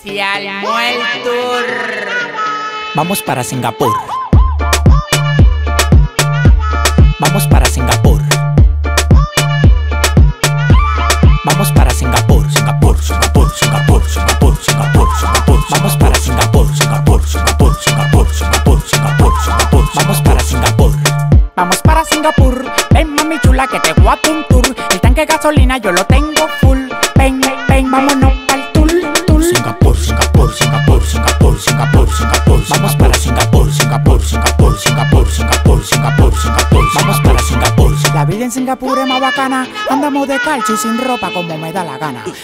Se armó el tour. Vamos para Singapur. Vamos para Singapur. Vamos para Singapur. Singapur, Singapur, Singapur, Singapur, Singapur, Singapur. Vamos para Singapur. Singapur, Singapur, Singapur, Singapur, Singapur, Singapur. Vamos para Singapur. Vamos para Singapur. Ven mami chula que te voy a un tour. El tanque de gasolina yo lo tengo full. Ven, ven, vámonos pa'l tour, tour. Singapur, Singapur, Singapur, Singapur, Singapur, Singapur. Vamos para Singapur. Singapur, Singapur, Singapur, Singapur, Singapur, Singapur. Vamos para Singapur. La vida en Singapur es más bacana. Andamos de calcio y sin ropa como me da la gana.